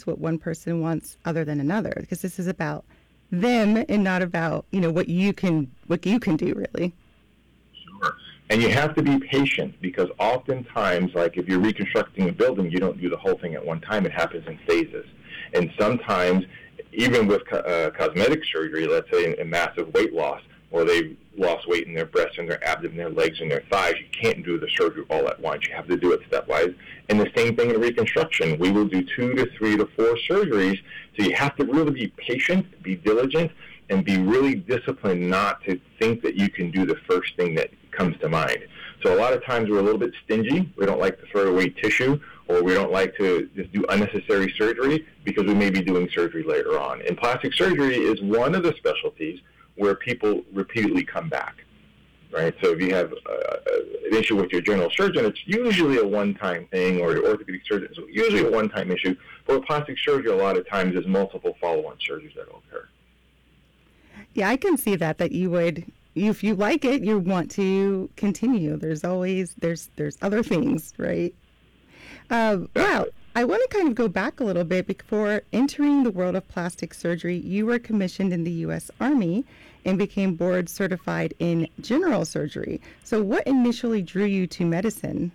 choice what one person wants other than another, because this is about them and not about, what you can do, really. Sure. And you have to be patient, because oftentimes, like if you're reconstructing a building, you don't do the whole thing at one time. It happens in phases. And sometimes, even with cosmetic surgery, let's say a massive weight loss, or they've lost weight in their breasts and their abdomen, their legs and their thighs, you can't do the surgery all at once. You have to do it stepwise. And the same thing in reconstruction. We will do 2 to 3 to 4 surgeries. So you have to really be patient, be diligent, and be really disciplined not to think that you can do the first thing that comes to mind. So a lot of times we're a little bit stingy. We don't like to throw away tissue, or we don't like to just do unnecessary surgery because we may be doing surgery later on. And plastic surgery is one of the specialties where people repeatedly come back, right? So if you have an issue with your general surgeon, it's usually a one-time thing, or your orthopedic surgeon, it's usually a one-time issue. But with plastic surgery, a lot of times there's multiple follow-on surgeries that will occur. Yeah, I can see that you would, if you like it, you want to continue. There's always, there's other things, right? Wow. I want to kind of go back a little bit. Before entering the world of plastic surgery, you were commissioned in the U.S. Army and became board certified in general surgery. So what initially drew you to medicine?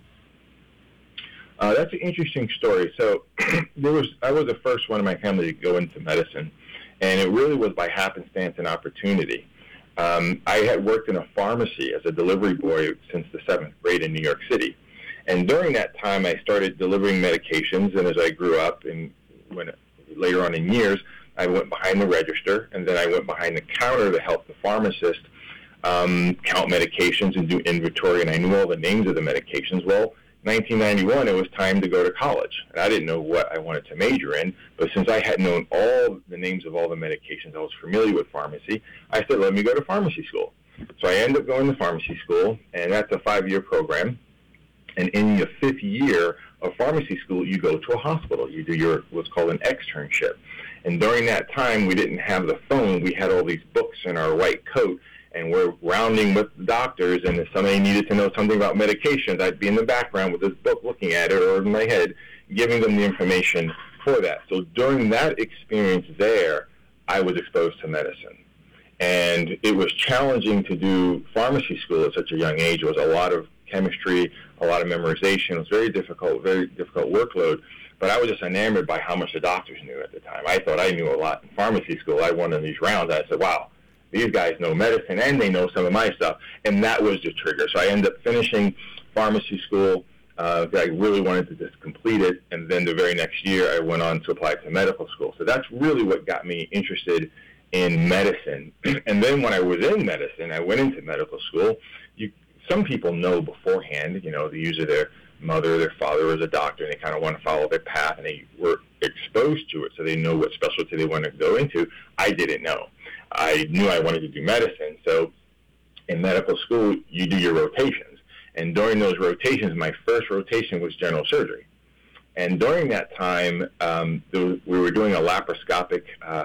That's an interesting story. So I was the first one in my family to go into medicine, and it really was by happenstance and opportunity. I had worked in a pharmacy as a delivery boy since the 7th grade in New York City. And during that time, I started delivering medications, and as I grew up and later on in years, I went behind the register, and then I went behind the counter to help the pharmacist count medications and do inventory, and I knew all the names of the medications. Well, 1991, it was time to go to college. And I didn't know what I wanted to major in, but since I had known all the names of all the medications, I was familiar with pharmacy, I said, let me go to pharmacy school. So I ended up going to pharmacy school, and that's a 5-year program. And in the 5th year of pharmacy school, you go to a hospital. You do what's called an externship. And during that time, we didn't have the phone. We had all these books in our white coat, and we're rounding with the doctors. And if somebody needed to know something about medications, I'd be in the background with this book looking at it, or in my head, giving them the information for that. So during that experience there, I was exposed to medicine. And it was challenging to do pharmacy school at such a young age. It was a lot of chemistry, a lot of memorization. It was very difficult workload. But I was just enamored by how much the doctors knew at the time. I thought I knew a lot in pharmacy school. I won in these rounds. I said, wow, these guys know medicine and they know some of my stuff. And that was the trigger. So I ended up finishing pharmacy school. I really wanted to just complete it. And then the very next year, I went on to apply to medical school. So that's really what got me interested in medicine. And then when I was in medicine, I went into medical school. Some people know beforehand, usually their mother or their father was a doctor, and they kind of want to follow their path, and they were exposed to it, so they know what specialty they want to go into. I didn't know. I knew I wanted to do medicine. So in medical school, you do your rotations. And during those rotations, my first rotation was general surgery. And during that time, we were doing a laparoscopic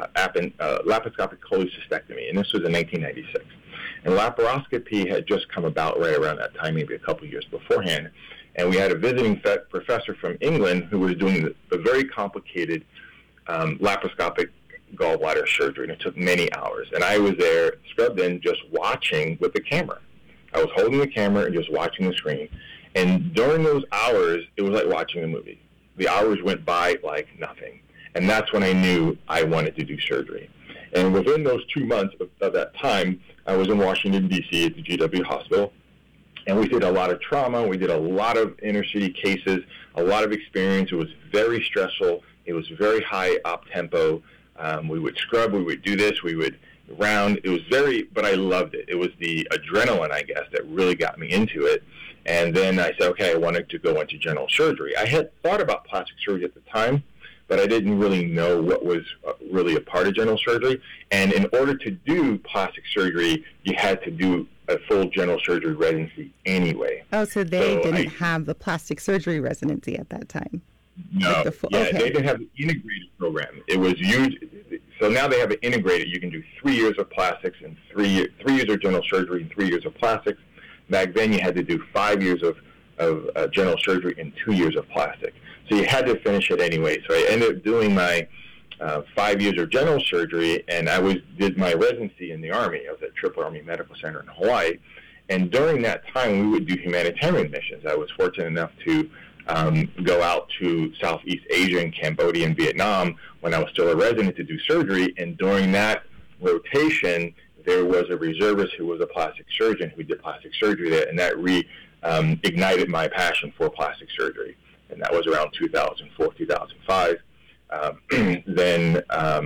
cholecystectomy, and this was in 1996. And laparoscopy had just come about right around that time, maybe a couple of years beforehand. And we had a visiting professor from England who was doing a very complicated laparoscopic gallbladder surgery, and it took many hours. And I was there, scrubbed in, just watching with the camera. I was holding the camera and just watching the screen. And during those hours, it was like watching a movie. The hours went by like nothing. And that's when I knew I wanted to do surgery. And within those 2 months of that time, I was in Washington, D.C. at the GW Hospital. And we did a lot of trauma. We did a lot of inner city cases, a lot of experience. It was very stressful. It was very high op tempo. We would scrub. We would do this. We would round. It was but I loved it. It was the adrenaline, I guess, that really got me into it. And then I said, okay, I wanted to go into general surgery. I had thought about plastic surgery at the time, but I didn't really know what was really a part of general surgery. And in order to do plastic surgery, you had to do a full general surgery residency anyway. Oh, so they didn't have the plastic surgery residency at that time? No, they didn't have the integrated program. It was used. So now they have it integrated. You can do 3 years of plastics and 3 years of general surgery and 3 years of plastics. Back then, you had to do 5 years of general surgery and 2 years of plastic. So you had to finish it anyway. So I ended up doing my 5 years of general surgery, and I did my residency in the Army. I was at Triple Army Medical Center in Hawaii. And during that time, we would do humanitarian missions. I was fortunate enough to go out to Southeast Asia and Cambodia and Vietnam when I was still a resident to do surgery. And during that rotation, there was a reservist who was a plastic surgeon who did plastic surgery there, and that ignited my passion for plastic surgery. And that was around 2004, 2005. Then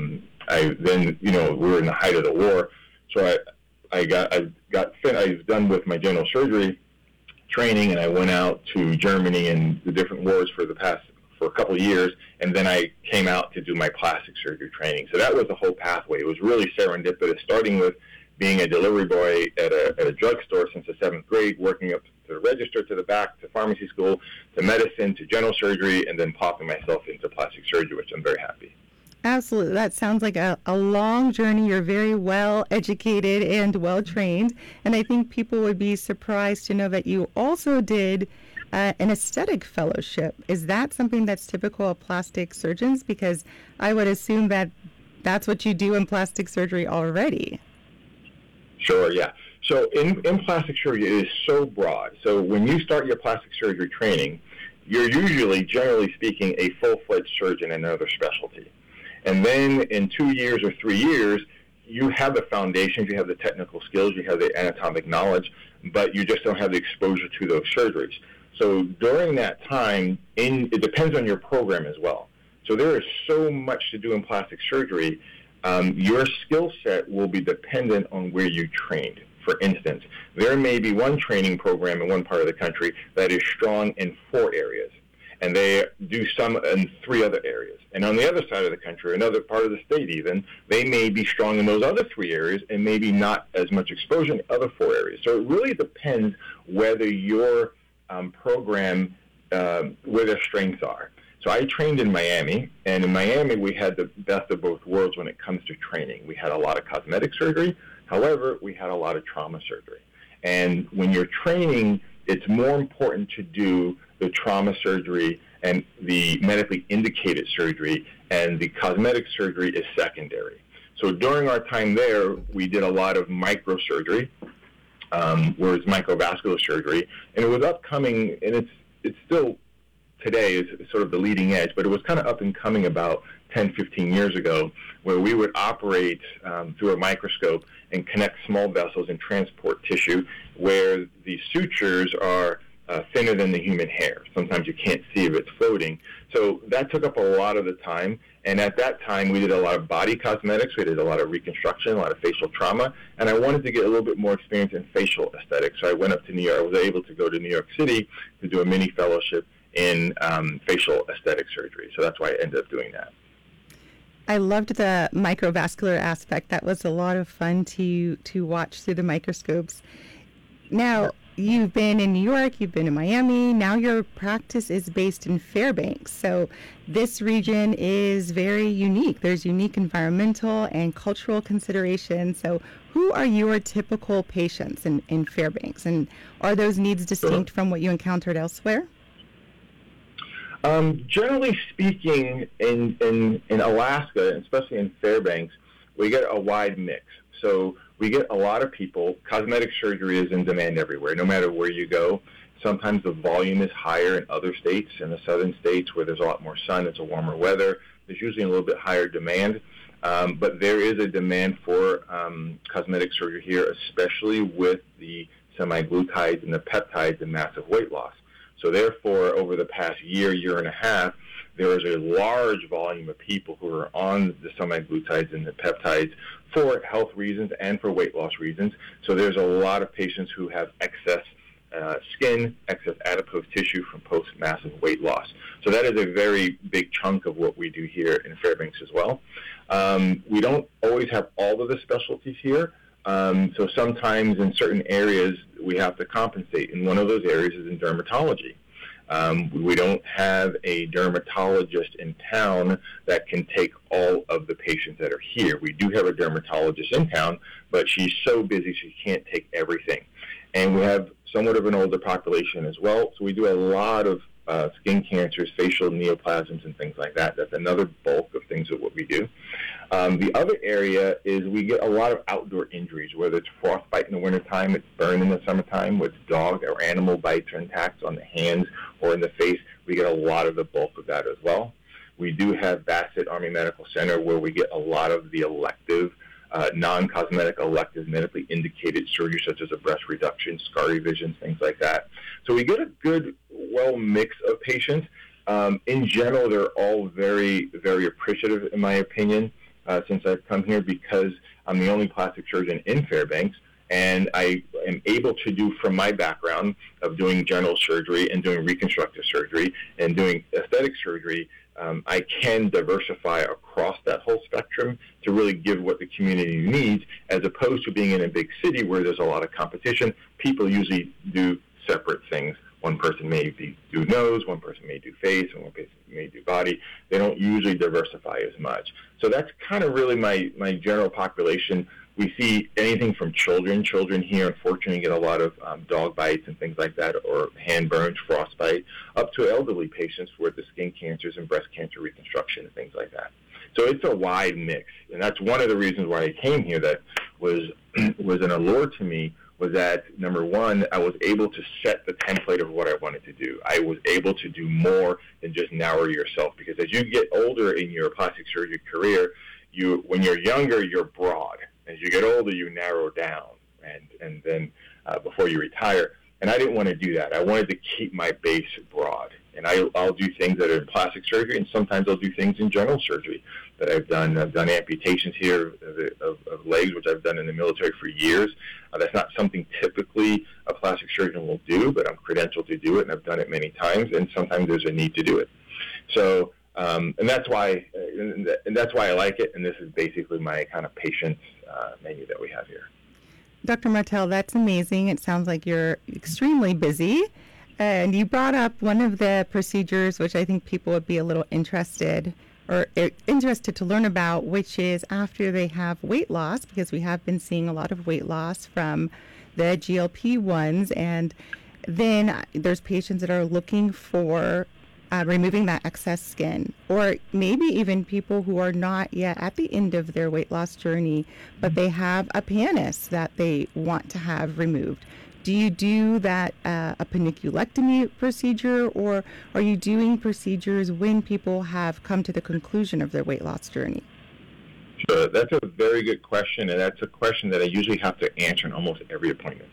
we were in the height of the war, so I was done with my general surgery training, and I went out to Germany and the different wars for a couple of years, and then I came out to do my plastic surgery training. So that was the whole pathway. It was really serendipitous, starting with being a delivery boy at a drugstore since the 7th grade, working up to the register, to the back, to pharmacy school, to medicine, to general surgery, and then popping myself into plastic surgery, which I'm very happy. Absolutely. That sounds like a long journey. You're very well educated and well trained. And I think people would be surprised to know that you also did an aesthetic fellowship. Is that something that's typical of plastic surgeons? Because I would assume that that's what you do in plastic surgery already. Sure, yeah. So in plastic surgery, it is so broad. So when you start your plastic surgery training, you're usually, generally speaking, a full-fledged surgeon in another specialty. And then in 2 years or 3 years, you have the foundations, you have the technical skills, you have the anatomic knowledge, but you just don't have the exposure to those surgeries. So during that time, it depends on your program as well. So there is so much to do in plastic surgery. Your skill set will be dependent on where you trained. For instance, there may be one training program in one part of the country that is strong in 4 areas, and they do some in 3 other areas. And on the other side of the country, another part of the state even, they may be strong in those other 3 areas and maybe not as much exposure in the other 4 areas. So it really depends whether your program, where their strengths are. So I trained in Miami, and in Miami we had the best of both worlds when it comes to training. We had a lot of cosmetic surgery. However, we had a lot of trauma surgery. And when you're training, it's more important to do the trauma surgery and the medically indicated surgery, and the cosmetic surgery is secondary. So during our time there, we did a lot of microsurgery, whereas microvascular surgery, and it was upcoming, and it's still today is sort of the leading edge, but it was kind of up and coming about 10, 15 years ago, where we would operate through a microscope and connect small vessels and transport tissue where the sutures are thinner than the human hair. Sometimes you can't see if it's floating. So that took up a lot of the time, and at that time we did a lot of body cosmetics, we did a lot of reconstruction, a lot of facial trauma, and I wanted to get a little bit more experience in facial aesthetics. So I went up to New York. I was able to go to New York City to do a mini fellowship in facial aesthetic surgery. So that's why I ended up doing that. I loved the microvascular aspect. That was a lot of fun to watch through the microscopes. Now, you've been in New York, you've been in Miami, now your practice is based in Fairbanks. So this region is very unique. There's unique environmental and cultural considerations. So who are your typical patients in Fairbanks? And are those needs distinct from what you encountered elsewhere? Generally speaking, in Alaska, especially in Fairbanks, we get a wide mix. So we get a lot of people. Cosmetic surgery is in demand everywhere, no matter where you go. Sometimes the volume is higher in other states, in the southern states where there's a lot more sun, it's a warmer weather. There's usually a little bit higher demand. But there is a demand for cosmetic surgery here, especially with the semaglutides and the peptides and massive weight loss. So therefore, over the past year and a half, there is a large volume of people who are on the semaglutides and the peptides for health reasons and for weight loss reasons. So there's a lot of patients who have excess skin, excess adipose tissue from post-massive weight loss. So that is a very big chunk of what we do here in Fairbanks as well. We don't always have all of the specialties here. So sometimes in certain areas we have to compensate, and one of those areas is in dermatology. We don't have a dermatologist in town that can take all of the patients that are here. We do have a dermatologist in town, but she's so busy she can't take everything. And we have somewhat of an older population as well, so we do a lot of skin cancers, facial neoplasms, and things like that. That's another bulk of things of what we do. The other area is we get a lot of outdoor injuries, whether it's frostbite in the wintertime, it's burn in the summertime, with dog or animal bites or attacks on the hands or in the face. We get a lot of the bulk of that as well. We do have Bassett Army Medical Center where we get a lot of the elective, non-cosmetic elective medically indicated surgery such as a breast reduction, scar revisions, things like that. So we get a good, mix of patients. In general, they're all very, very appreciative, in my opinion, since I've come here, because I'm the only plastic surgeon in Fairbanks, and I am able to do, from my background of doing general surgery and doing reconstructive surgery and doing aesthetic surgery, I can diversify across that whole spectrum to really give what the community needs, as opposed to being in a big city where there's a lot of competition. People usually do separate things. One person may do nose, one person may do face, and one person may do body. They don't usually diversify as much. So that's kind of really my general population. We see anything from children. Children here, unfortunately, get a lot of dog bites and things like that, or hand burns, frostbite, up to elderly patients with the skin cancers and breast cancer reconstruction and things like that. So it's a wide mix, and that's one of the reasons why I came here. That was an allure to me. Was that, number one, I was able to set the template of what I wanted to do. I was able to do more than just narrow yourself, because as you get older in your plastic surgery career, when you're younger, you're broad. As you get older, you narrow down, and then before you retire. And I didn't want to do that. I wanted to keep my base broad. And I'll do things that are in plastic surgery, and sometimes I'll do things in general surgery that I've done. I've done amputations here of legs, which I've done in the military for years. That's not something typically a plastic surgeon will do, but I'm credentialed to do it, and I've done it many times, and sometimes there's a need to do it. So, and that's why I like it, and this is basically my kind of patient menu that we have here. Dr. Martel, that's amazing. It sounds like you're extremely busy. And you brought up one of the procedures which I think people would be a little interested to learn about, which is after they have weight loss, because we have been seeing a lot of weight loss from the GLP-1s, and then there's patients that are looking for removing that excess skin, or maybe even people who are not yet at the end of their weight loss journey, but they have a pannus that they want to have removed. Do you do that a paniculectomy procedure, or are you doing procedures when people have come to the conclusion of their weight loss journey? Sure. That's a very good question, and that's a question that I usually have to answer in almost every appointment.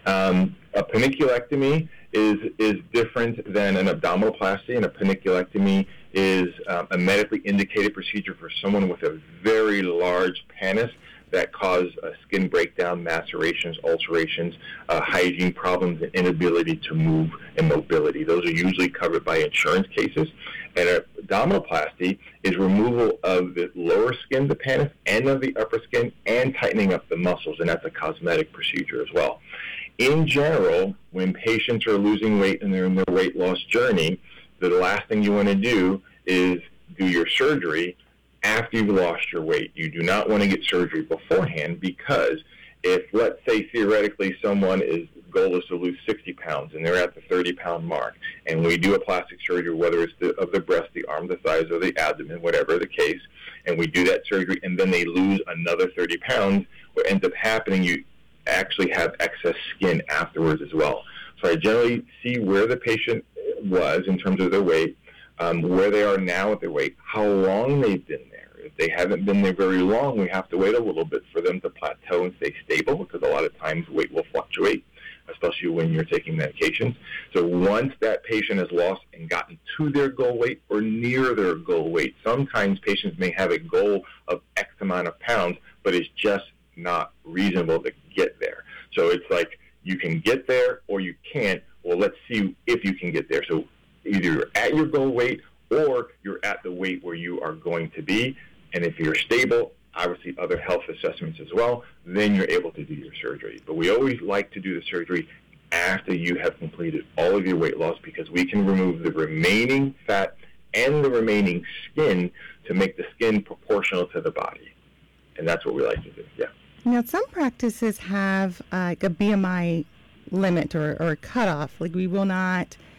A paniculectomy is different than an abdominoplasty, and a paniculectomy is a medically indicated procedure for someone with a very large pannus that cause skin breakdown, macerations, ulcerations, hygiene problems, and inability to move and mobility. Those are usually covered by insurance cases. And abdominoplasty is removal of the lower skin, the pannus, and of the upper skin, and tightening up the muscles, and that's a cosmetic procedure as well. In general, when patients are losing weight and they're in their weight loss journey, the last thing you want to do is do your surgery after you've lost your weight. You do not want to get surgery beforehand, because if, let's say, theoretically, someone's goal is to lose 60 pounds and they're at the 30-pound mark, and we do a plastic surgery, whether it's of the breast, the arm, the thighs, or the abdomen, whatever the case, and we do that surgery, and then they lose another 30 pounds, what ends up happening, you actually have excess skin afterwards as well. So I generally see where the patient was in terms of their weight, where they are now with their weight, how long they've been there. If they haven't been there very long, we have to wait a little bit for them to plateau and stay stable, because a lot of times weight will fluctuate, especially when you're taking medications. So once that patient has lost and gotten to their goal weight or near their goal weight, sometimes patients may have a goal of X amount of pounds, but it's just not reasonable to get there. So it's like, you can get there or you can't. Well, let's see if you can get there. So either you're at your goal weight or you're at the weight where you are going to be. And if you're stable, obviously other health assessments as well, then you're able to do your surgery. But we always like to do the surgery after you have completed all of your weight loss, because we can remove the remaining fat and the remaining skin to make the skin proportional to the body. And that's what we like to do, yeah. Now, some practices have like a BMI limit or a cutoff. Like, we will not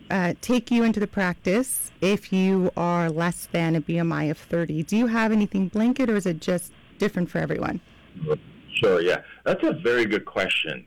take you into the practice if you are less than a BMI of 30? Do you have anything blanket, or is it just different for everyone? Sure, yeah. That's a very good question.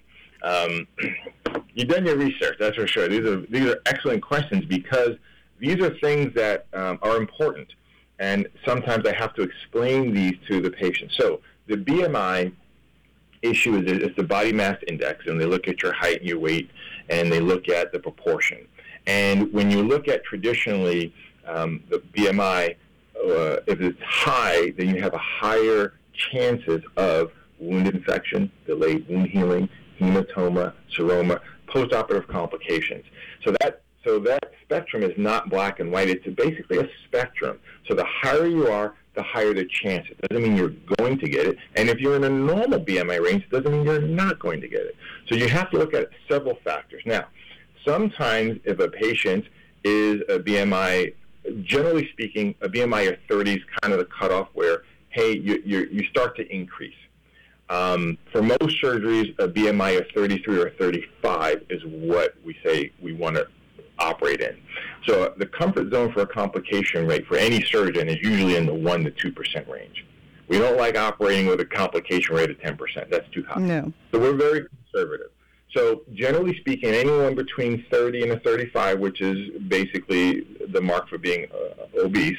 You've done your research, that's for sure. These are excellent questions because these are things that are important. And sometimes I have to explain these to the patient. So the BMI issue is the body mass index, and they look at your height and your weight, and they look at the proportion. And when you look at traditionally the BMI, if it's high, then you have a higher chances of wound infection, delayed wound healing, hematoma, seroma, postoperative complications. So that spectrum is not black and white. It's basically a spectrum. So the higher you are, the higher the chance. It doesn't mean you're going to get it. And if you're in a normal BMI range, it doesn't mean you're not going to get it. So you have to look at several factors. Now, sometimes if a patient is a BMI, generally speaking, a BMI of 30 is kind of the cutoff where, hey, you start to increase. For most surgeries, a BMI of 33 or 35 is what we say we want to operate in. So the comfort zone for a complication rate for any surgeon is usually in the 1 to 2% range. We don't like operating with a complication rate of 10%. That's too high. No. So we're very conservative. So generally speaking, anyone between 30 and a 35, which is basically the mark for being obese,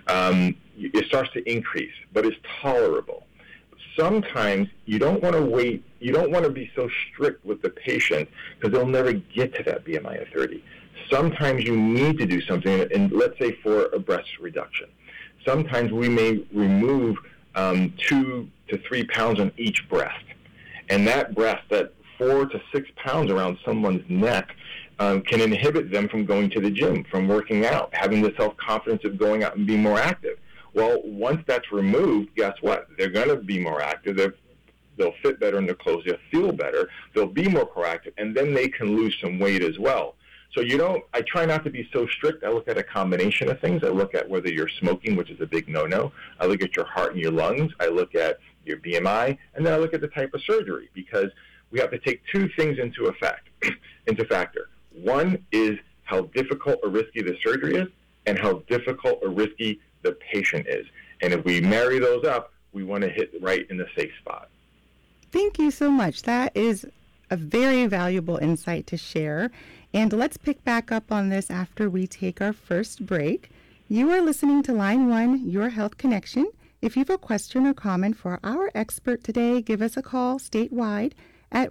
it starts to increase, but it's tolerable. Sometimes you don't want to wait. You don't want to be so strict with the patient because they'll never get to that BMI of 30. Sometimes you need to do something, and let's say for a breast reduction. Sometimes we may remove 2 to 3 pounds on each breast, and that breast, that 4 to 6 pounds around someone's neck, can inhibit them from going to the gym, from working out, having the self-confidence of going out and being more active. Well, once that's removed, guess what? They're going to be more active. They'll fit better in their clothes. They'll feel better. They'll be more proactive, and then they can lose some weight as well. So I try not to be so strict. I look at a combination of things. I look at whether you're smoking, which is a big no-no. I look at your heart and your lungs. I look at your BMI, and then I look at the type of surgery because we have to take two things into factor. One is how difficult or risky the surgery is, and how difficult or risky the patient is. And if we marry those up, we want to hit right in the safe spot. Thank you so much. That is a very valuable insight to share. And let's pick back up on this after we take our first break. You are listening to Line 1, Your Health Connection. If you have a question or comment for our expert today, give us a call statewide at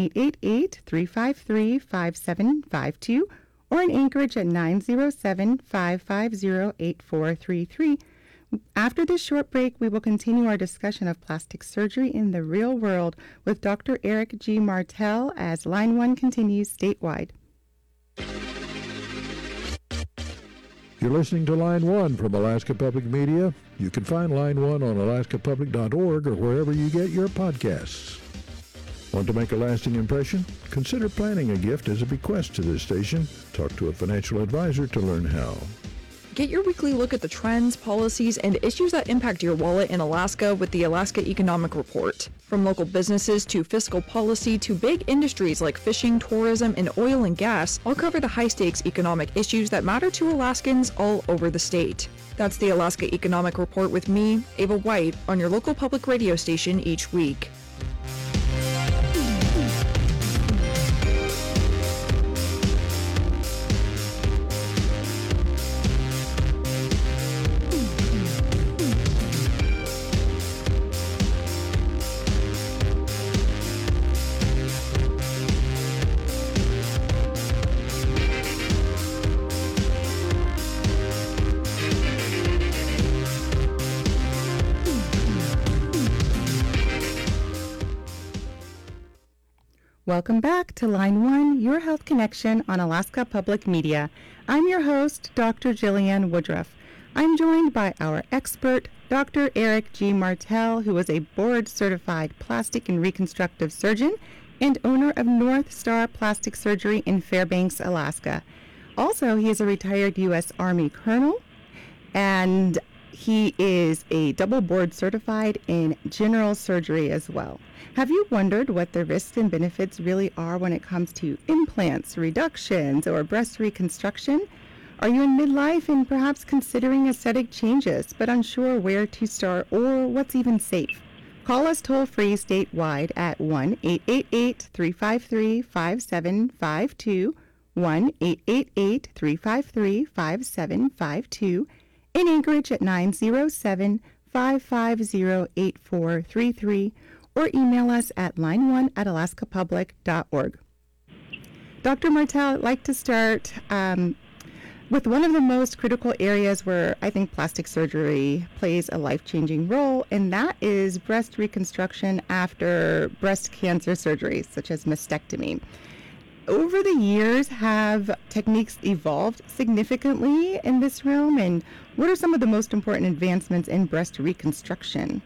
1-888-353-5752 or in Anchorage at 907-550-8433. After this short break, we will continue our discussion of plastic surgery in the real world with Dr. Eric G. Martel as Line 1 continues statewide. You're listening to Line 1 from Alaska Public Media. You can find Line 1 on alaskapublic.org or wherever you get your podcasts. Want to make a lasting impression? Consider planning a gift as a bequest to this station. Talk to a financial advisor to learn how. Get your weekly look at the trends, policies, and issues that impact your wallet in Alaska with the Alaska Economic Report. From local businesses to fiscal policy to big industries like fishing, tourism, and oil and gas, I'll cover the high-stakes economic issues that matter to Alaskans all over the state. That's the Alaska Economic Report with me, Ava White, on your local public radio station each week. Welcome back to Line 1, Your Health Connection on Alaska Public Media. I'm your host, Dr. Jillian Woodruff. I'm joined by our expert, Dr. Eric G. Martel, who is a board-certified plastic and reconstructive surgeon and owner of North Star Plastic Surgery in Fairbanks, Alaska. Also, he is a retired U.S. Army colonel, and He is a double board certified in general surgery as well. Have you wondered what the risks and benefits really are when it comes to implants, reductions, or breast reconstruction? Are you in midlife and perhaps considering aesthetic changes, but unsure where to start or what's even safe? Call us toll-free statewide at 1-888-353-5752, 1-888-353-5752, in Anchorage at 907-550-8433, or email us at line1@alaskapublic.org. Dr. Martel, I'd like to start with one of the most critical areas where I think plastic surgery plays a life-changing role, and that is breast reconstruction after breast cancer surgery, such as mastectomy. Over the years, have techniques evolved significantly in this realm, and what are some of the most important advancements in breast reconstruction?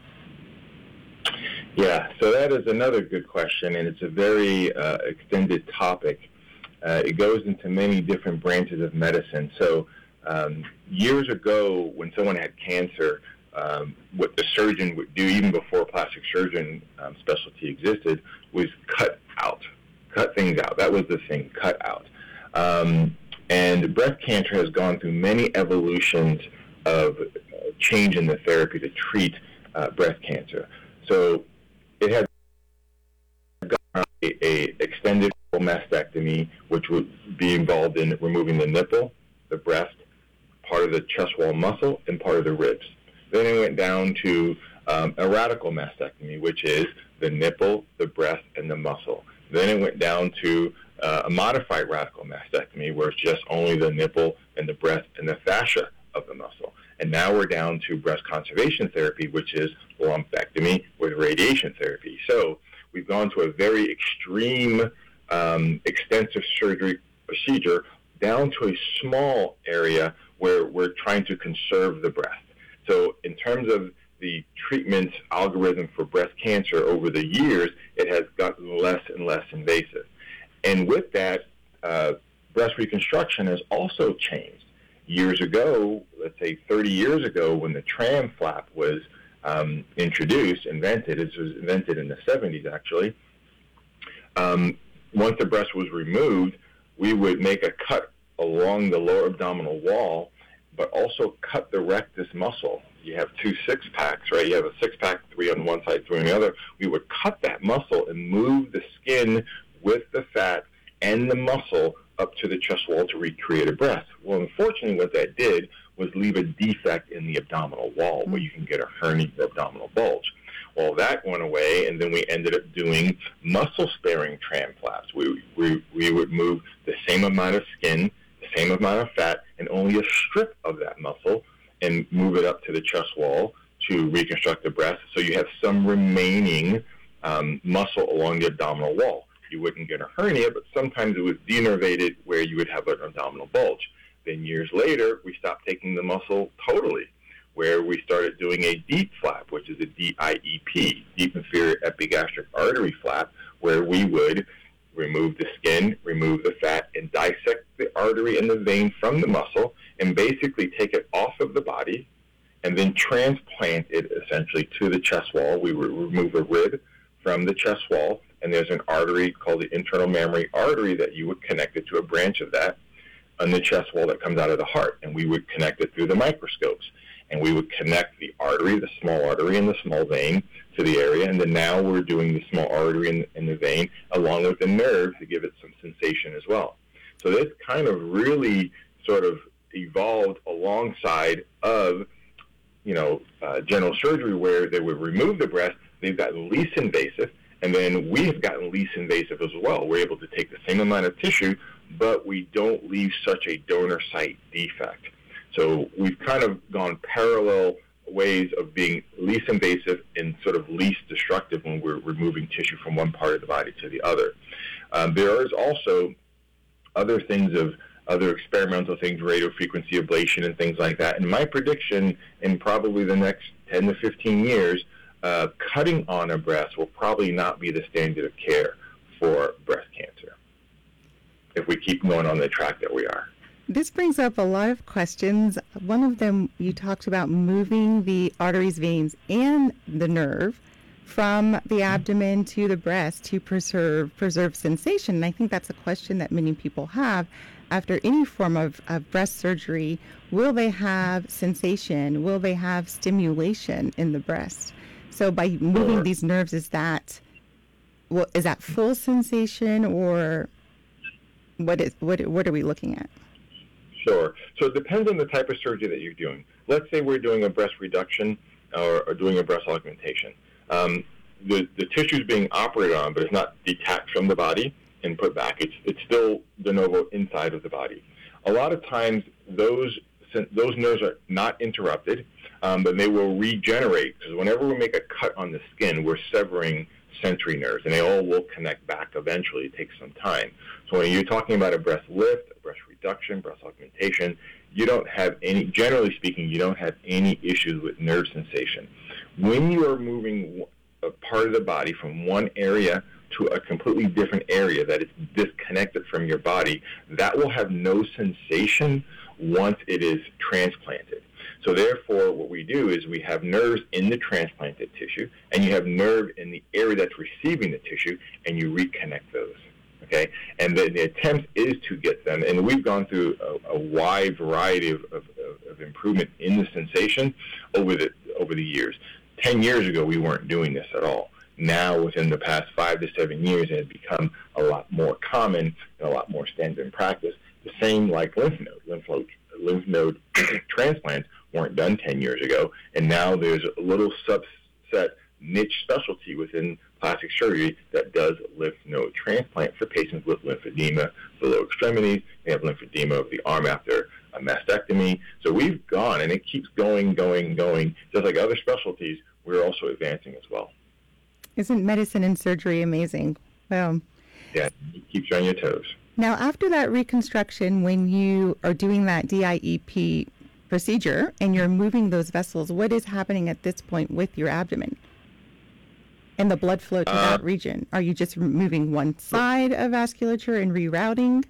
Yeah, so that is another good question, and it's a very extended topic. It goes into many different branches of medicine. So years ago, when someone had cancer, what the surgeon would do, even before plastic surgeon specialty existed, was cut things out. That was the thing, cut out. And breast cancer has gone through many evolutions of change in the therapy to treat breast cancer. So it has gone a extended mastectomy, which would be involved in removing the nipple, the breast, part of the chest wall muscle, and part of the ribs. Then it went down to a radical mastectomy, which is the nipple, the breast, and the muscle. Then it went down to a modified radical mastectomy, where it's just only the nipple and the breast and the fascia of the muscle. And now we're down to breast conservation therapy, which is lumpectomy with radiation therapy. So we've gone to a very extreme extensive surgery procedure down to a small area where we're trying to conserve the breast. So in terms of the treatment algorithm for breast cancer over the years, it has gotten less and less invasive. And with that, breast reconstruction has also changed. Years ago, let's say 30 years ago, when the tram flap was invented, it was invented in the 70s actually, once the breast was removed, we would make a cut along the lower abdominal wall, but also cut the rectus muscle. You have two six-packs, right? You have a six-pack, three on one side, three on the other. We would cut that muscle and move the skin with the fat and the muscle up to the chest wall to recreate a breast. Well, unfortunately, what that did was leave a defect in the abdominal wall where you can get a herniated abdominal bulge. Well, that went away, and then we ended up doing muscle-sparing tram flaps. We would move the same amount of skin, the same amount of fat, and only a strip of that muscle, and move it up to the chest wall to reconstruct the breast, so you have some remaining muscle along the abdominal wall. You wouldn't get a hernia, but sometimes it was denervated where you would have an abdominal bulge. Then years later, we stopped taking the muscle totally, where we started doing a DIEP flap, which is a DIEP, deep inferior epigastric artery flap, where we would remove the skin, remove the fat, and dissect the artery and the vein from the muscle, and basically take it off of the body, and then transplant it essentially to the chest wall. We would remove a rib from the chest wall, and there's an artery called the internal mammary artery that you would connect it to a branch of that on the chest wall that comes out of the heart, and we would connect it through the microscopes. And we would connect the artery, the small artery, and the small vein to the area. And then now we're doing the small artery and the vein along with the nerve to give it some sensation as well. So this kind of really sort of evolved alongside of, general surgery, where they would remove the breast. They've gotten least invasive. And then we've gotten least invasive as well. We're able to take the same amount of tissue, but we don't leave such a donor site defect. So we've kind of gone parallel ways of being least invasive and sort of least destructive when we're removing tissue from one part of the body to the other. There is also other experimental things, radiofrequency ablation and things like that. And my prediction in probably the next 10 to 15 years, cutting on a breast will probably not be the standard of care for breast cancer if we keep going on the track that we are. This brings up a lot of questions. One of them, you talked about moving the arteries, veins, and the nerve from the abdomen to the breast to preserve sensation. And I think that's a question that many people have after any form of breast surgery. Will they have sensation? Will they have stimulation in the breast? So by moving these nerves, is that full sensation, or what are we looking at? Sure. So it depends on the type of surgery that you're doing. Let's say we're doing a breast reduction or doing a breast augmentation. The tissue is being operated on, but it's not detached from the body and put back. It's still de novo inside of the body. A lot of times those nerves are not interrupted, but they will regenerate, because whenever we make a cut on the skin, we're severing sensory nerves, and they all will connect back eventually. It takes some time. So when you're talking about a breast lift, a breast reduction, breast augmentation, you don't have any, generally speaking, you don't have any issues with nerve sensation. When you are moving a part of the body from one area to a completely different area that is disconnected from your body, that will have no sensation once it is transplanted. So therefore, what we do is we have nerves in the transplanted tissue, and you have nerve in the area that's receiving the tissue, and you reconnect those. Okay, and the attempt is to get them, and we've gone through a wide variety of improvement in the sensation over the years. 10 years ago, we weren't doing this at all. Now, within the past 5 to 7 years, it has become a lot more common and a lot more standard in practice. The same like lymph node transplants weren't done 10 years ago, and now there's a little subset niche specialty within plastic surgery that does lymph node transplant for patients with lymphedema below extremities. They have lymphedema of the arm after a mastectomy. So we've gone, and it keeps going. Just like other specialties, we're also advancing as well. Isn't medicine and surgery amazing? Well, yeah, it keeps you on your toes. Now, after that reconstruction, when you are doing that DIEP procedure and you're moving those vessels, what is happening at this point with your abdomen and the blood flow to that region? Are you just removing one side of vasculature and rerouting?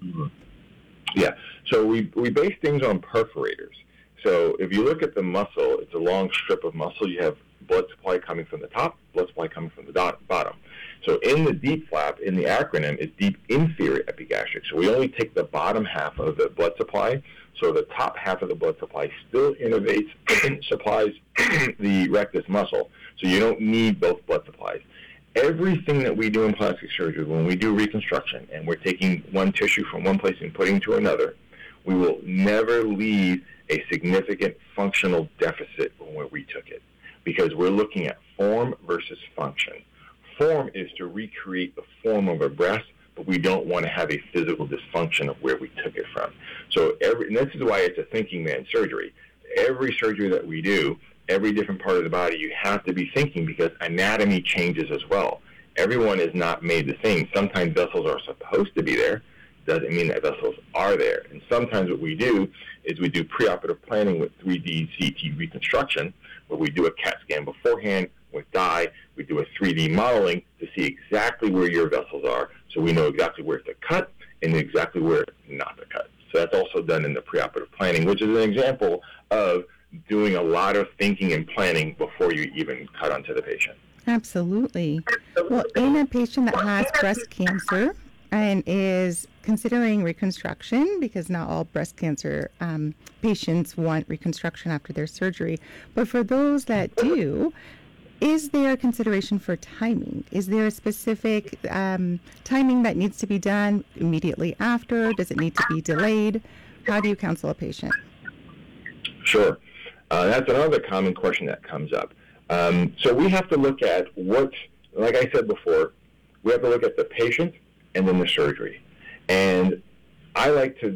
Yeah. So we base things on perforators. So if you look at the muscle, it's a long strip of muscle. You have blood supply coming from the top, blood supply coming from the bottom. So in the DEEP flap, in the acronym, it's deep inferior epigastric. So we only take the bottom half of the blood supply. So the top half of the blood supply still innervates and supplies the rectus muscle. So you don't need both blood supplies. Everything that we do in plastic surgery, when we do reconstruction, and we're taking one tissue from one place and putting to another, we will never leave a significant functional deficit when we took it, because we're looking at form versus function. Form is to recreate the form of a breast, but we don't want to have a physical dysfunction of where we took it from. So and this is why it's a thinking man surgery. Every surgery that we do, every different part of the body, you have to be thinking, because anatomy changes as well. Everyone is not made the same. Sometimes vessels are supposed to be there. Doesn't mean that vessels are there. And sometimes what we do is we do preoperative planning with 3D CT reconstruction, where we do a CAT scan beforehand with dye. We do a 3D modeling to see exactly where your vessels are, so we know exactly where to cut and exactly where not to cut. So that's also done in the preoperative planning, which is an example of doing a lot of thinking and planning before you even cut onto the patient. Absolutely. Well, in a patient that has breast cancer and is considering reconstruction, because not all breast cancer patients want reconstruction after their surgery, but for those that do, is there a consideration for timing? Is there a specific timing that needs to be done immediately after? Does it need to be delayed? How do you counsel a patient? Sure. That's another common question that comes up. So we have to look at like I said before, we have to look at the patient and then the surgery. And I like to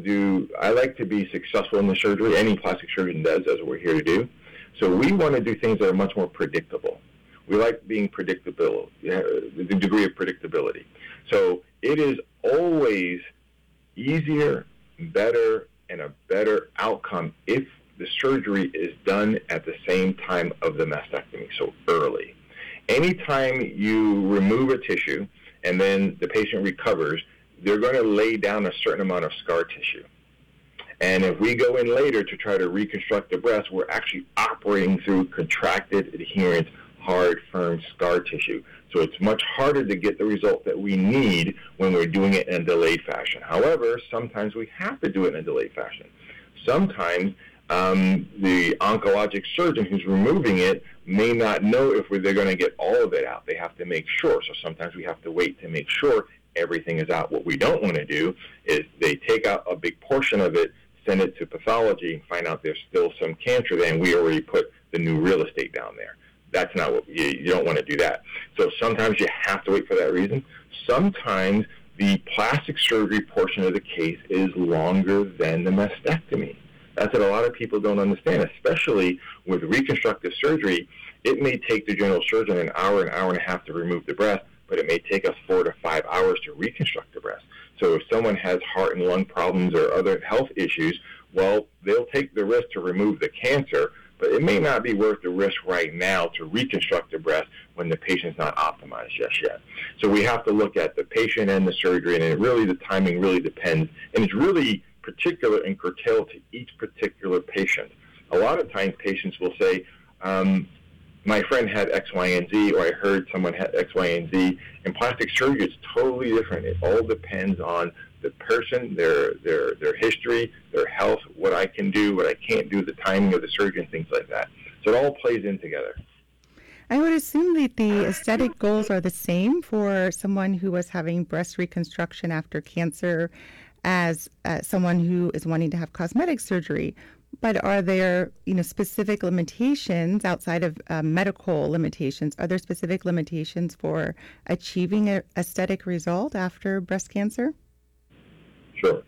be successful in the surgery. Any plastic surgeon does, as we're here to do. So we want to do things that are much more predictable. We like being predictable, the degree of predictability. So it is always easier, better, and a better outcome if the surgery is done at the same time of the mastectomy, so early. Anytime you remove a tissue and then the patient recovers, they're going to lay down a certain amount of scar tissue. And if we go in later to try to reconstruct the breast, we're actually operating through contracted, adherent, hard, firm scar tissue. So it's much harder to get the result that we need when we're doing it in a delayed fashion. However, sometimes we have to do it in a delayed fashion. Sometimes the oncologic surgeon who's removing it may not know if they're going to get all of it out. They have to make sure. So sometimes we have to wait to make sure everything is out. What we don't want to do is they take out a big portion of it, send it to pathology, and find out there's still some cancer there, and we already put the new real estate down there. That's not what you don't want to do that. So sometimes you have to wait for that reason. Sometimes the plastic surgery portion of the case is longer than the mastectomy. That's what a lot of people don't understand, especially with reconstructive surgery. It may take the general surgeon an hour and a half to remove the breast, but it may take us 4 to 5 hours to reconstruct the breast. So if someone has heart and lung problems or other health issues, well, they'll take the risk to remove the cancer, but it may not be worth the risk right now to reconstruct the breast when the patient's not optimized just yet. So we have to look at the patient and the surgery, and the timing really depends, and it's really particular and curtailed to each particular patient. A lot of times patients will say, my friend had X, Y, and Z, or I heard someone had X, Y, and Z. In plastic surgery, it's totally different. It all depends on the person, their history, their health, what I can do, what I can't do, the timing of the surgery, and things like that. So it all plays in together. I would assume that the aesthetic goals are the same for someone who was having breast reconstruction after cancer as someone who is wanting to have cosmetic surgery. But are there, specific limitations outside of medical limitations? Are there specific limitations for achieving an aesthetic result after breast cancer? Sure.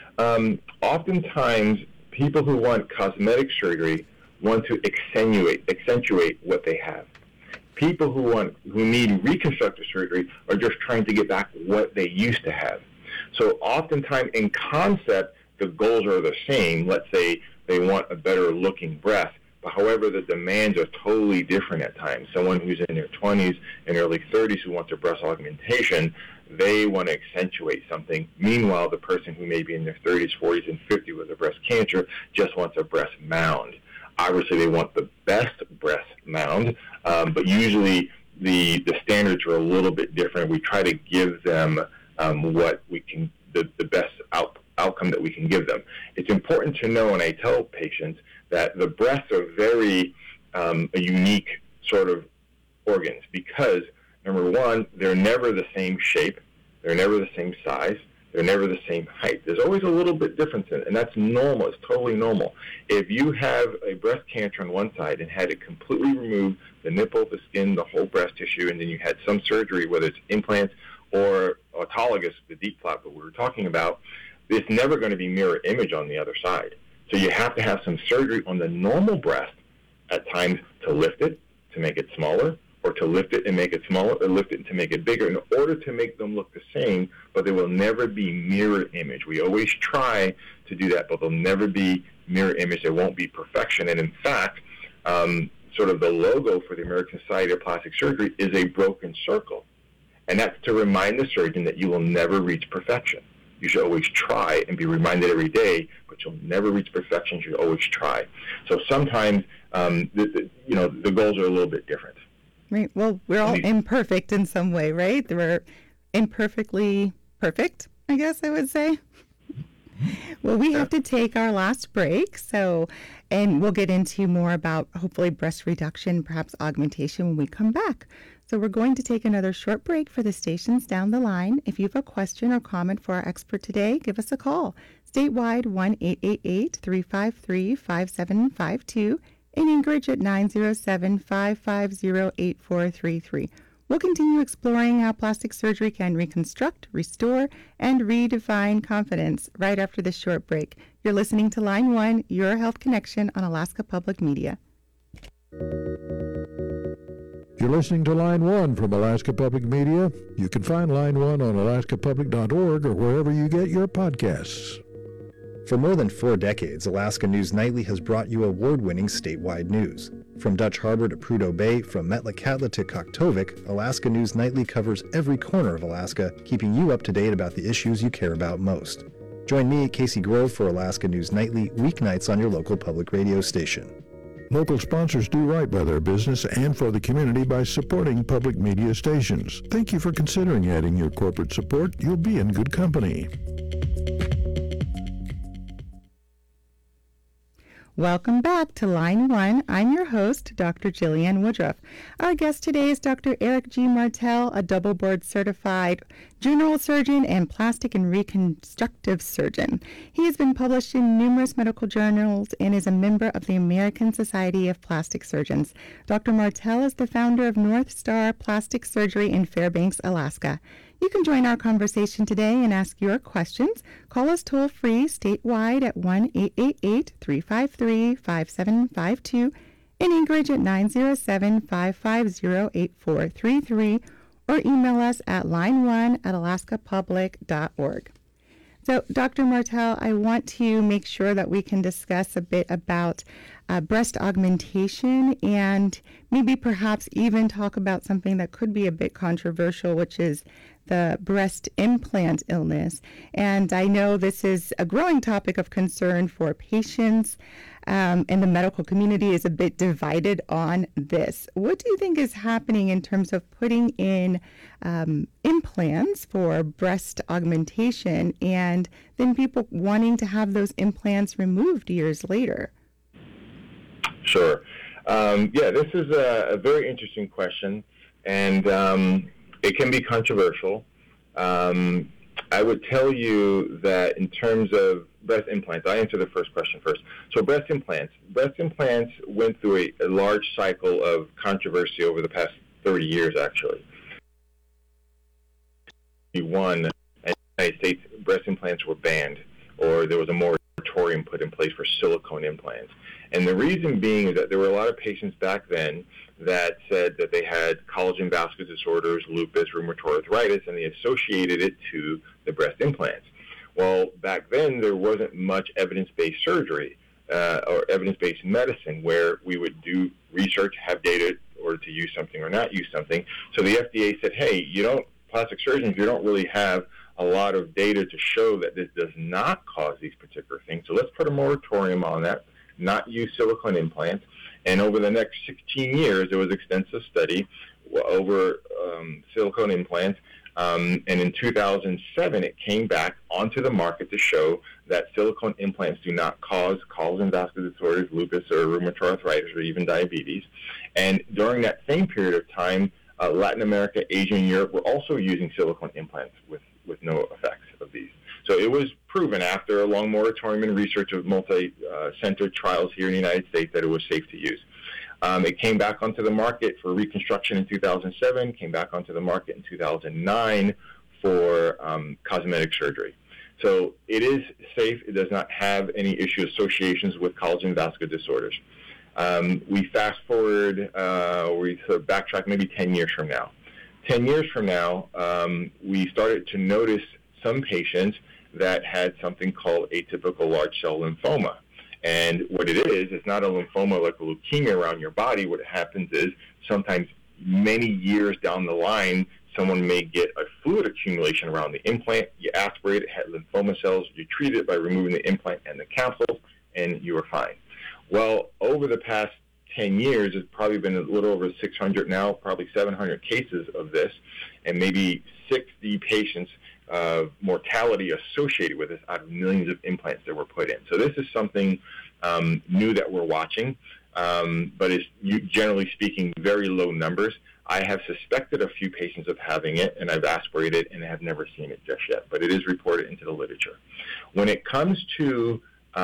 Oftentimes, people who want cosmetic surgery want to accentuate what they have. People who need reconstructive surgery are just trying to get back what they used to have. So oftentimes, in concept, the goals are the same. Let's say they want a better looking breast, but however, the demands are totally different at times. Someone who's in their 20s and early 30s who wants a breast augmentation, they want to accentuate something. Meanwhile, the person who may be in their 30s, 40s, and 50s with a breast cancer just wants a breast mound. Obviously, they want the best breast mound, but usually the standards are a little bit different. We try to give them what we can, the best outcome that we can give them. It's important to know, and I tell patients, that the breasts are very a unique sort of organs because, number one, they're never the same shape, they're never the same size, they're never the same height. There's always a little bit difference in it, and that's normal. It's totally normal. If you have a breast cancer on one side and had it completely removed, the nipple, the skin, the whole breast tissue, and then you had some surgery, whether it's implants or autologous, the deep flap that we were talking about, it's never going to be mirror image on the other side. So you have to have some surgery on the normal breast at times to lift it, to make it smaller, or to lift it and make it smaller, or lift it to make it bigger in order to make them look the same, but they will never be mirror image. We always try to do that, but they'll never be mirror image. There won't be perfection. And in fact, sort of the logo for the American Society of Plastic Surgery is a broken circle. And that's to remind the surgeon that you will never reach perfection. You should always try and be reminded every day, but you'll never reach perfection. You should always try. So sometimes, the goals are a little bit different. Right. Well, we're all imperfect in some way, right? We're imperfectly perfect, I guess I would say. Well, we have to take our last break, and we'll get into more about hopefully breast reduction, perhaps augmentation when we come back. So we're going to take another short break for the stations down the line. If you have a question or comment for our expert today, give us a call. Statewide, 1-888-353-5752, in Anchorage at 907-550-8433. We'll continue exploring how plastic surgery can reconstruct, restore, and redefine confidence right after this short break. You're listening to Line 1, your health connection on Alaska Public Media. You're listening to Line 1 from Alaska Public Media. You can find Line 1 on alaskapublic.org or wherever you get your podcasts. For more than 4 decades, Alaska News Nightly has brought you award-winning statewide news. From Dutch Harbor to Prudhoe Bay, from Metlakatla to Koktovik, Alaska News Nightly covers every corner of Alaska, keeping you up to date about the issues you care about most. Join me, Casey Grove, for Alaska News Nightly, weeknights on your local public radio station. Local sponsors do right by their business and for the community by supporting public media stations. Thank you for considering adding your corporate support. You'll be in good company. Welcome back to Line 1. I'm your host, Dr. Jillian Woodruff. Our guest today is Dr. Eric G. Martel, a double board certified general surgeon and plastic and reconstructive surgeon. He has been published in numerous medical journals and is a member of the American Society of Plastic Surgeons. Dr. Martel is the founder of North Star Plastic Surgery in Fairbanks, Alaska. You can join our conversation today and ask your questions. Call us toll-free statewide at 1-888-353-5752, in Anchorage at 907-550-8433, or email us at line1@alaskapublic.org. So, Dr. Martel, I want to make sure that we can discuss a bit about breast augmentation and maybe perhaps even talk about something that could be a bit controversial, which is the breast implant illness. And I know this is a growing topic of concern for patients, and the medical community is a bit divided on this. What do you think is happening in terms of putting in implants for breast augmentation and then people wanting to have those implants removed years later? Sure. This is a very interesting question, and it can be controversial. I would tell you that in terms of breast implants, I'll answer the first question first. So breast implants went through a large cycle of controversy over the past 30 years, actually. In the United States, breast implants were banned, or there was a moratorium put in place for silicone implants. And the reason being is that there were a lot of patients back then that said that they had collagen vascular disorders, lupus, rheumatoid arthritis, and they associated it to the breast implants. Well, back then there wasn't much evidence-based surgery or evidence-based medicine where we would do research, have data, or to use something or not use something. So the FDA said, hey, plastic surgeons, you don't really have a lot of data to show that this does not cause these particular things. So let's put a moratorium on that, not use silicone implants. And over the next 16 years, there was extensive study over silicone implants. And in 2007, it came back onto the market to show that silicone implants do not cause collagen vascular disorders, lupus, or rheumatoid arthritis, or even diabetes. And during that same period of time, Latin America, Asia, and Europe were also using silicone implants with no effects of these. So it was proven after a long moratorium and research of multi-center trials here in the United States that it was safe to use. It came back onto the market for reconstruction in 2007, came back onto the market in 2009 for cosmetic surgery. So it is safe. It does not have any issue associations with collagen vascular disorders. We fast forward, we sort of backtrack maybe 10 years from now. 10 years from now, we started to notice some patients that had something called atypical large cell lymphoma. And what it is, it's not a lymphoma like a leukemia around your body. What happens is sometimes many years down the line, someone may get a fluid accumulation around the implant. You aspirate it, had lymphoma cells. You treat it by removing the implant and the capsules, and you are fine. Well, over the past 10 years, it's probably been a little over 600 now, probably 700 cases of this, and maybe 60 patients mortality associated with this out of millions of implants that were put in. So this is something new that we're watching, but it's generally speaking very low numbers. I have suspected a few patients of having it, and I've aspirated and have never seen it just yet, but it is reported into the literature. When it comes to,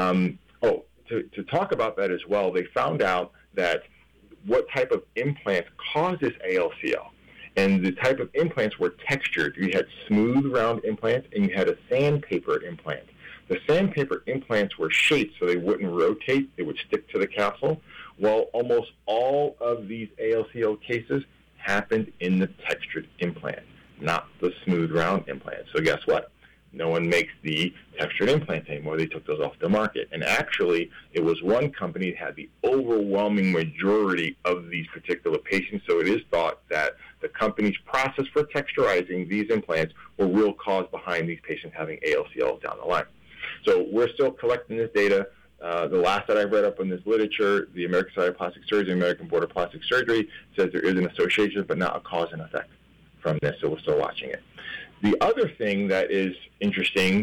to talk about that as well, they found out that what type of implant causes ALCL. And the type of implants were textured. You had smooth, round implants, and you had a sandpaper implant. The sandpaper implants were shaped so they wouldn't rotate. They would stick to the capsule. Well, almost all of these ALCL cases happened in the textured implant, not the smooth, round implant. So guess what? No one makes the textured implants anymore. They took those off the market. And actually, it was one company that had the overwhelming majority of these particular patients. So it is thought that the company's process for texturizing these implants were real cause behind these patients having ALCL down the line. So we're still collecting this data. The last that I read up on this literature, the American Society of Plastic Surgery, American Board of Plastic Surgery, says there is an association, but not a cause and effect from this, so we're still watching it. The other thing that is interesting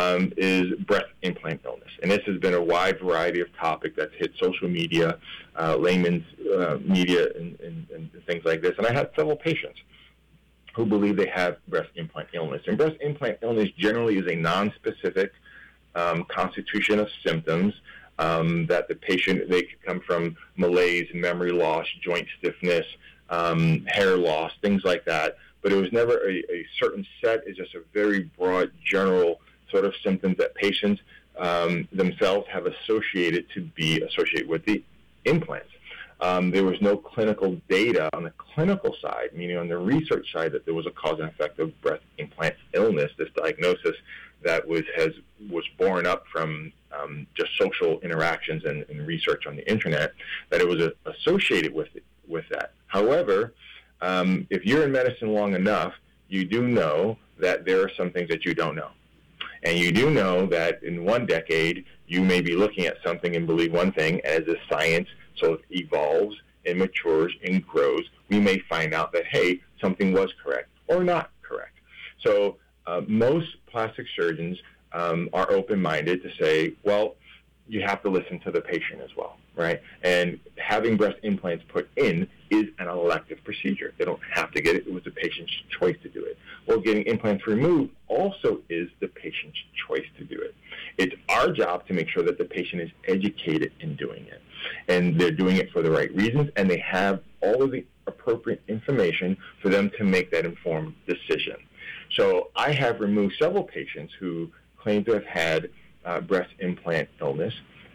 is breast implant illness. And this has been a wide variety of topic that's hit social media, layman's media, and things like this. And I had several patients who believe they have breast implant illness. And breast implant illness generally is a nonspecific constitution of symptoms that the patient, they could come from malaise, memory loss, joint stiffness, hair loss, things like that. But it was never a certain set. It's just a very broad, general sort of symptoms that patients themselves have associated to be associated with the implants. There was no clinical data on the clinical side, meaning on the research side, that there was a cause and effect of breast implant illness, this diagnosis that was born up from just social interactions and research on the internet, that it was associated with that. However, if you're in medicine long enough, you do know that there are some things that you don't know. And you do know that in one decade, you may be looking at something and believe one thing. As the science sort of evolves and matures and grows, we may find out that, hey, something was correct or not correct. So most plastic surgeons are open-minded to say, well, you have to listen to the patient as well, right? And having breast implants put in is an elective procedure. They don't have to get it. It was the patient's choice to do it. Well, getting implants removed also is the patient's choice to do it. It's our job to make sure that the patient is educated in doing it. And they're doing it for the right reasons, and they have all of the appropriate information for them to make that informed decision. So I have removed several patients who claim to have had breast implant illness.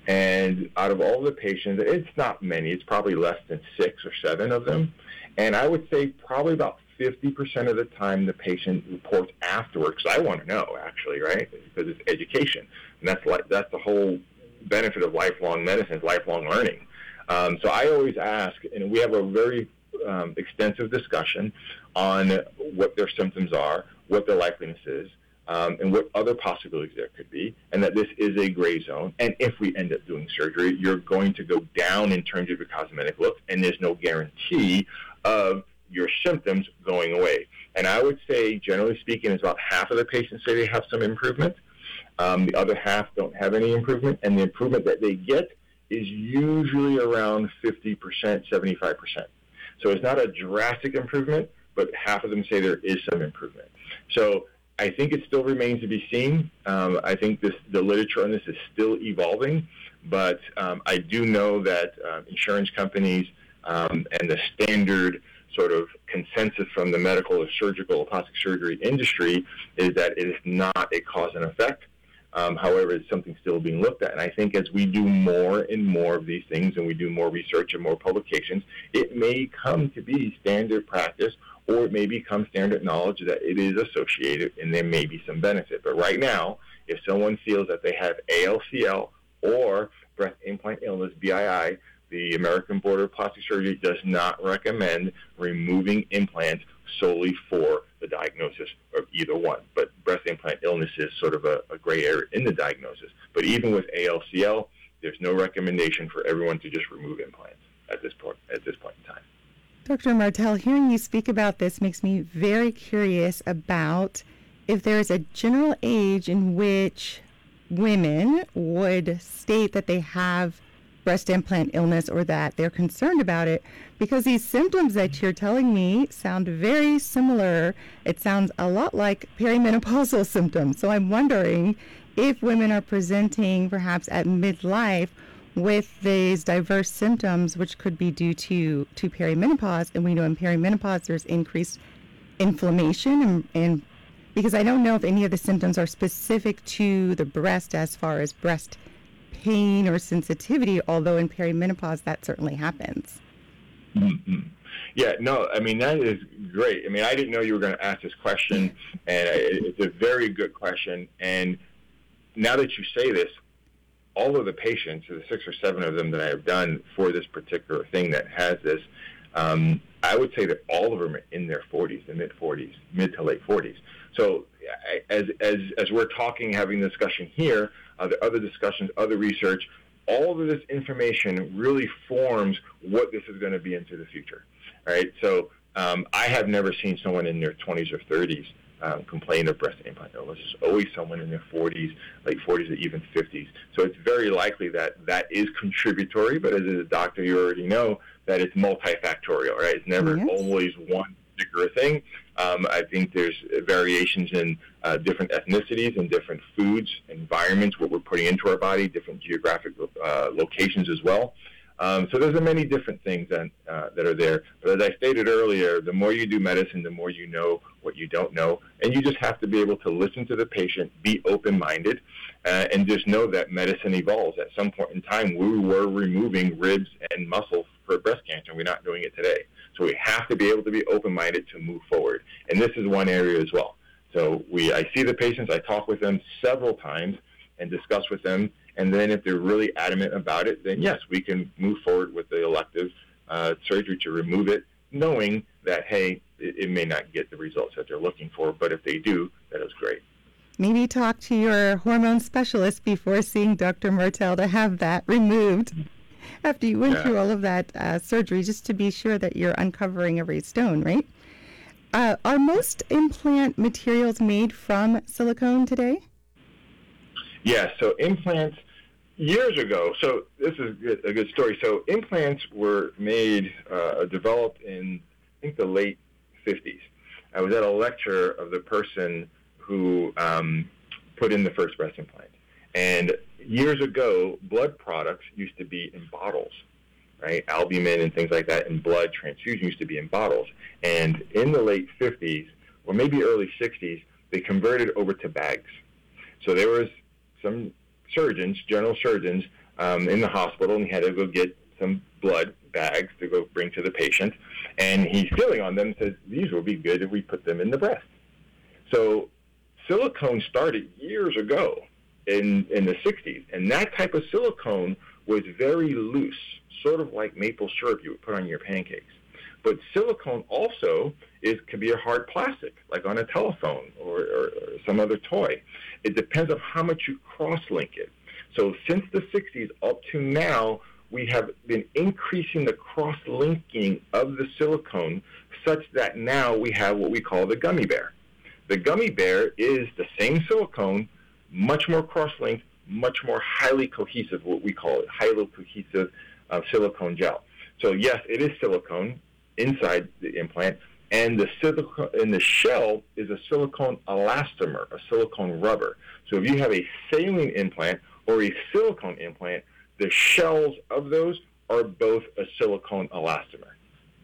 And out of all the patients, it's not many. It's probably less than 6 or 7 of them. And I would say probably about 50% of the time the patient reports afterwards, because I want to know, actually, right? Because it's education. And that's the whole benefit of lifelong medicine, is lifelong learning. So I always ask, and we have a very extensive discussion on what their symptoms are, what their likeliness is, and what other possibilities there could be, and that this is a gray zone. And if we end up doing surgery, you're going to go down in terms of your cosmetic look, and there's no guarantee of your symptoms going away. And I would say, generally speaking, it's about half of the patients say they have some improvement. The other half don't have any improvement, and the improvement that they get is usually around 50%, 75%. So it's not a drastic improvement, but half of them say there is some improvement. So I think it still remains to be seen. I think the literature on this is still evolving, but I do know that insurance companies and the standard sort of consensus from the medical or surgical plastic surgery industry is that it is not a cause and effect. However, it's something still being looked at. And I think as we do more and more of these things and we do more research and more publications, it may come to be standard practice, or it may become standard knowledge that it is associated and there may be some benefit. But right now, if someone feels that they have ALCL or breast implant illness, BII, the American Board of Plastic Surgery does not recommend removing implants solely for the diagnosis of either one. But breast implant illness is sort of a gray area in the diagnosis. But even with ALCL, there's no recommendation for everyone to just remove implants at this point in time. Dr. Martel, hearing you speak about this makes me very curious about if there is a general age in which women would state that they have breast implant illness or that they're concerned about it, because these symptoms that you're telling me sound very similar. It sounds a lot like perimenopausal symptoms. So I'm wondering if women are presenting perhaps at midlife with these diverse symptoms, which could be due to perimenopause. And we know in perimenopause there's increased inflammation, and because I don't know if any of the symptoms are specific to the breast as far as breast pain or sensitivity, although in perimenopause that certainly happens. Mm-hmm. Yeah, no, I mean, that is great. I mean, I didn't know you were going to ask this question, and it's a very good question. And now that you say this, all of the patients, the 6 or 7 of them that I have done for this particular thing that has this, I would say that all of them are in their 40s, the mid-40s, mid to late 40s. So as we're talking, having a discussion here, other discussions, other research, all of this information really forms what this is going to be into the future, right? So I have never seen someone in their 20s or 30s complain of breast implant illness. There's always someone in their 40s, late 40s, or even 50s. So it's very likely that is contributory, but as a doctor, you already know that it's multifactorial, right? It's never always one particular thing. I think there's variations in different ethnicities and different foods, environments, what we're putting into our body, different geographic locations as well. So there's many different things that are there. But as I stated earlier, the more you do medicine, the more you know what you don't know. And you just have to be able to listen to the patient, be open-minded, and just know that medicine evolves. At some point in time, we were removing ribs and muscle for breast cancer. We're not doing it today. So we have to be able to be open-minded to move forward. And this is one area as well. So I see the patients, I talk with them several times and discuss with them. And then if they're really adamant about it, then yes, we can move forward with the elective surgery to remove it, knowing that, hey, it may not get the results that they're looking for, but if they do, that is great. Maybe talk to your hormone specialist before seeing Dr. Martel to have that removed after you went through all of that surgery, just to be sure that you're uncovering every stone, right? Are most implant materials made from silicone today? Yes, so implants, years ago, so this is a good story. So implants were made, developed in, I think, the late 50s. I was at a lecture of the person who put in the first breast implant. And years ago, blood products used to be in bottles, right? Albumin and things like that, and blood transfusion used to be in bottles. And in the late 50s, or maybe early 60s, they converted over to bags. So there was some surgeons, general surgeons, in the hospital, and he had to go get some blood bags to go bring to the patient. And he's feeling on them and says, these will be good if we put them in the breast. So silicone started years ago in the 60s, and that type of silicone was very loose, sort of like maple syrup you would put on your pancakes. But silicone also could be a hard plastic, like on a telephone or some other toy. It depends on how much you cross-link it. So since the 60s up to now, we have been increasing the cross-linking of the silicone such that now we have what we call the gummy bear. The gummy bear is the same silicone, much more cross-linked, much more highly cohesive, what we call it, highly cohesive silicone gel. So yes, it is silicone inside the implant, and the silicone in the shell is a silicone elastomer, a silicone rubber. So if you have a saline implant or a silicone implant, the shells of those are both a silicone elastomer.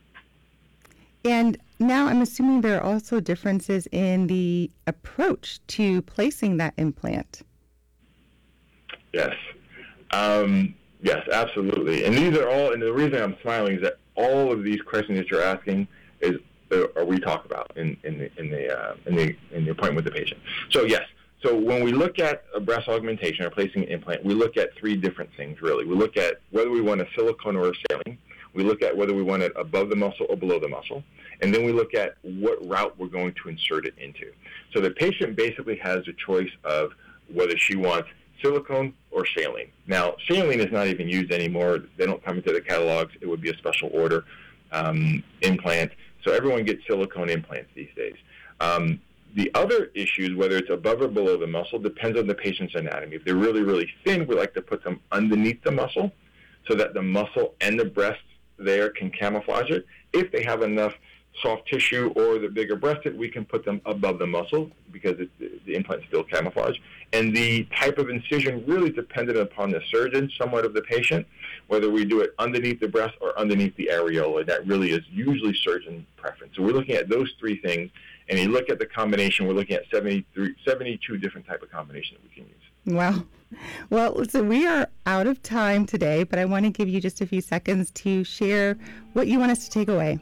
And now I'm assuming there are also differences in the approach to placing that implant. Yes. Yes, absolutely. And these are all, and the reason I'm smiling is that all of these questions that you're asking we talk about in the appointment with the patient. So yes, so when we look at a breast augmentation or placing an implant, we look at three different things really. We look at whether we want a silicone or a saline. We look at whether we want it above the muscle or below the muscle. And then we look at what route we're going to insert it into. So the patient basically has a choice of whether she wants silicone or saline. Now, saline is not even used anymore. They don't come into the catalogs. It would be a special order implant. So everyone gets silicone implants these days. The other issues, whether it's above or below the muscle, depends on the patient's anatomy. If they're really, really thin, we like to put them underneath the muscle so that the muscle and the breast there can camouflage it. If they have enough soft tissue or the bigger breasted, we can put them above the muscle because the implant's still camouflage. And the type of incision really dependent upon the surgeon, somewhat of the patient, whether we do it underneath the breast or underneath the areola. That really is usually surgeon preference. So we're looking at those three things, and you look at the combination, we're looking at 72 different type of combinations we can use. Wow. Well, listen, we are out of time today, but I want to give you just a few seconds to share what you want us to take away.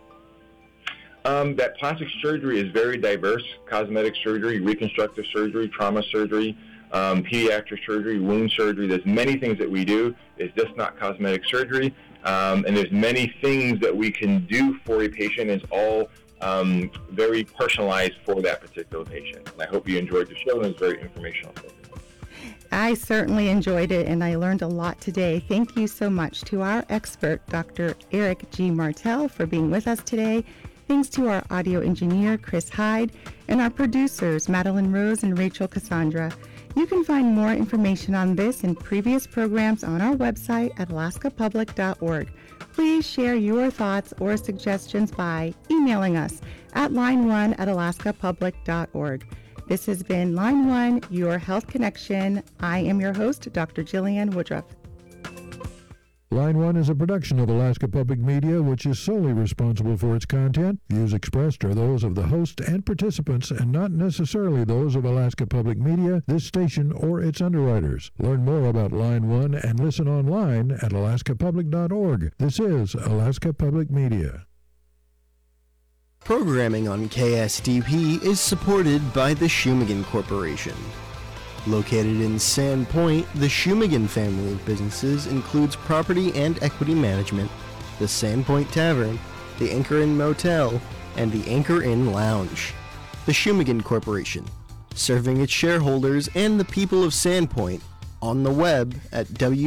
That plastic surgery is very diverse: cosmetic surgery, reconstructive surgery, trauma surgery, pediatric surgery, wound surgery. There's many things that we do. It's just not cosmetic surgery. And there's many things that we can do for a patient. It's all very personalized for that particular patient. And I hope you enjoyed the show, and it was very informational. I certainly enjoyed it, and I learned a lot today. Thank you so much to our expert, Dr. Eric G. Martel, for being with us today. Thanks to our audio engineer, Chris Hyde, and our producers, Madeline Rose and Rachel Cassandra. You can find more information on this and previous programs on our website at alaskapublic.org. Please share your thoughts or suggestions by emailing us at line1@alaskapublic.org. This has been Line 1, your health connection. I am your host, Dr. Jillian Woodruff. Line 1 is a production of Alaska Public Media, which is solely responsible for its content. Views expressed are those of the host and participants and not necessarily those of Alaska Public Media, this station, or its underwriters. Learn more about Line 1 and listen online at alaskapublic.org. This is Alaska Public Media. Programming on KSDP is supported by the Shumagan Corporation. Located in Sandpoint, the Shumagan family of businesses includes property and equity management, the Sandpoint Tavern, the Anchor Inn Motel, and the Anchor Inn Lounge. The Shumagan Corporation, serving its shareholders and the people of Sandpoint on the web at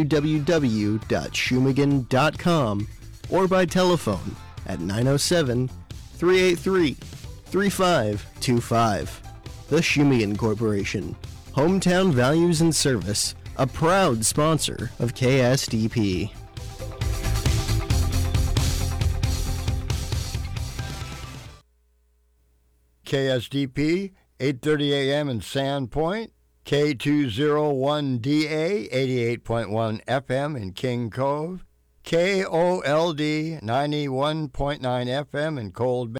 www.shumagan.com or by telephone at 907-383-3525. The Shumagan Corporation. Hometown Values and Service, a proud sponsor of KSDP. KSDP, 8:30 a.m. in Sandpoint, K201DA, 88.1 FM in King Cove, KOLD, 91.9 FM in Cold Bay.